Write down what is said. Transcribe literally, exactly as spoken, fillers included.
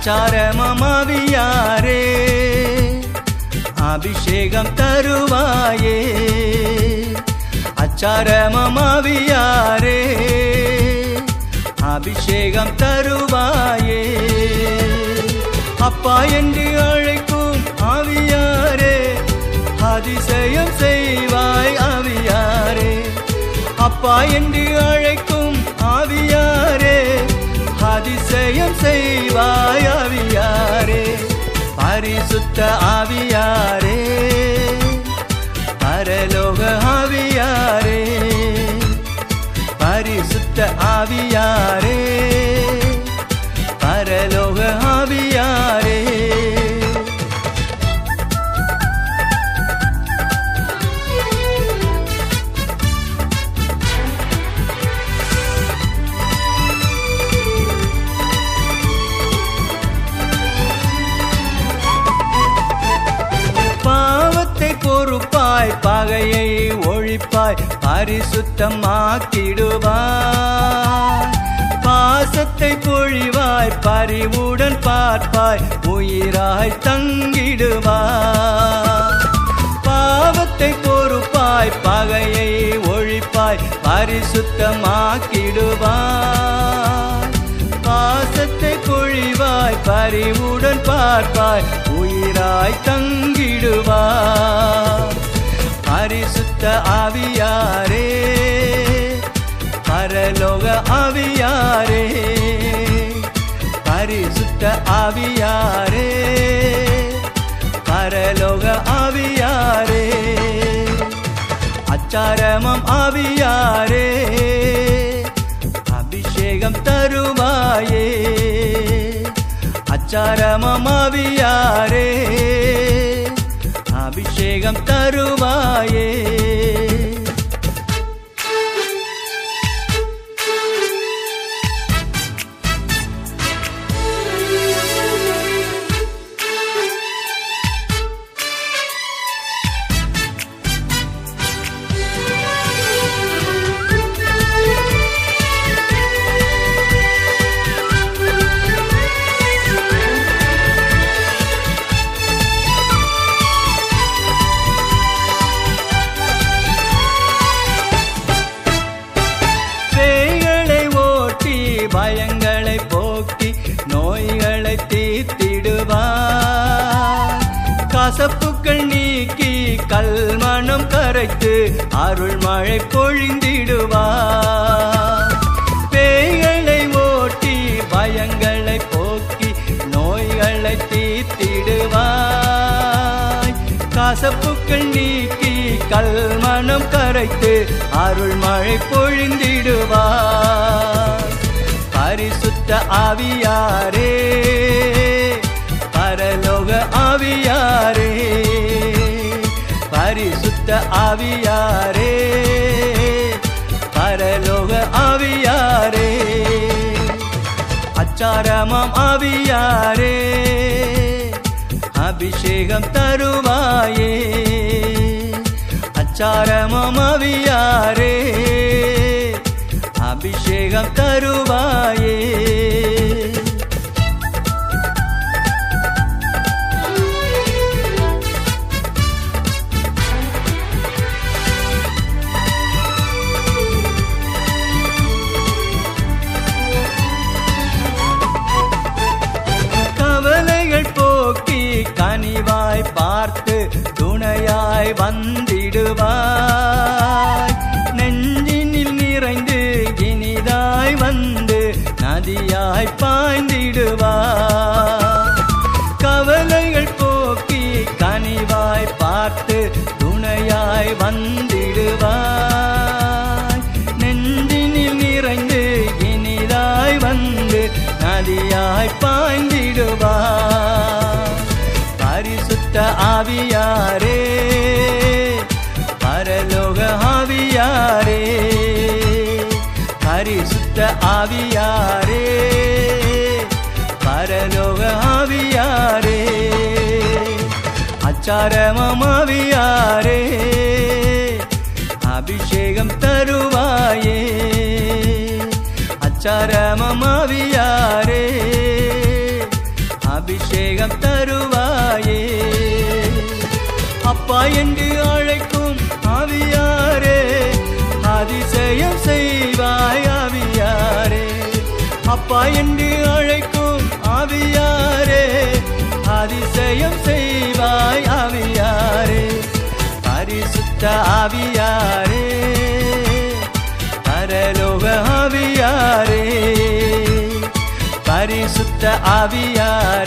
அச்சாரமாவியாரே அபிஷேகம் தருவாயே அச்சாரமாவியாரே அபிஷேகம் தருவாயே அப்பா என்று அழைக்கும் ஆவியாரே அதிசயம் செய்வாய் ஆவியாரே அப்பா என்று அழைக்கும் ஆவியாரே அதிசயம் செய்வாய் ஆவியாரே பரிசுத்த ஆவியாரே பரலோக ஆவியாரே பரிசுத்த ஆவியாரே பரலோக ஆவியாரே பாவத்தை பொறுப்பாய் பகையை ஒழிப்பாய் பரிசுத்தமாக்கிடுவாய் பாசத்தை பொழிவாய் பரிவுடன் பார்ப்பாய் உயிராய் தங்கிடுவாய் பாவத்தை பொறுப்பாய் பகையை ஒழிப்பாய் பரிசுத்தமாக்கிடுவாய் பாசத்தை பொழிவாய் பரிவுடன் பார்ப்பாய் உயிராய் தங்கிடுவாய் பரிசுத்த ஆவியாரே பரலோக ஆவியாரே பரிசுத்த ஆவியாரே பரலோக ஆவியாரே அச்சாரமாம் ஆவியாரே அபிஷேகம் தருவாயே அச்சாரமாம் ஆவியாரே அபிஷேகம் தருவாயே பயங்களை போக்கி நோய்களை தீர்த்திடுவார் கசப்புக்கள் நீக்கி கல்மணம் கரைத்து அருள் மழை பொழிந்திடுவார் பேய்களை ஓட்டி பயங்களை போக்கி நோய்களை தீர்த்திடுவார் கசப்புக்கள் நீக்கி கல்மணம் கரைத்து அருள் மழை பொழிந்திடுவார் பரிசுத்த ஆவியாரே பரலோக ஆவியாரே பரிசுத்த ஆவியாரே பரலோக ஆவியாரே அச்சாரமாம் ஆவியாரே அபிஷேகம் தருவாயே அச்சாரமாம் ஆவியாரே அபிஷேகம் தருவாயே கவலைகள் போக்கி கனிவாய் பார்த்து துணையாய் வந்திடுவாய் நெஞ்சினில் நிறைந்து இனிதாய் வந்து நதியாய் பாய்ந்திடுவாய் கவலைகள் போக்கி கனிவாய் பார்த்து துணையாய் வந்திடுவாய் நெஞ்சினில் நிறைந்து இனிதாய் வந்து நதியாய் பாய்ந்திடுவாய் பரிசுத்த ஆவியாரே பரலோக ஆவியாரே பரிசுத்த ஆவியாரே பரலோக ஆவியாரே அச்சாரமாம் ஆவியாரே அபிஷேகம் தருவாயே அச்சாரமாம் ஆவியாரே அபிஷேகம் தருவாயே. அப்பா என்று அழைக்கும் ஆவியாரே, அதிசயம் செய்வாய் ஆவியாரே. அப்பா என்று அழைக்கும் ஆவியாரே, அதிசயம் செய்வாய் ஆவியாரே. பரிசுத்த ஆவியாரே, பரலோக ஆவியாரே, பரிசுத்த ஆவியாரே,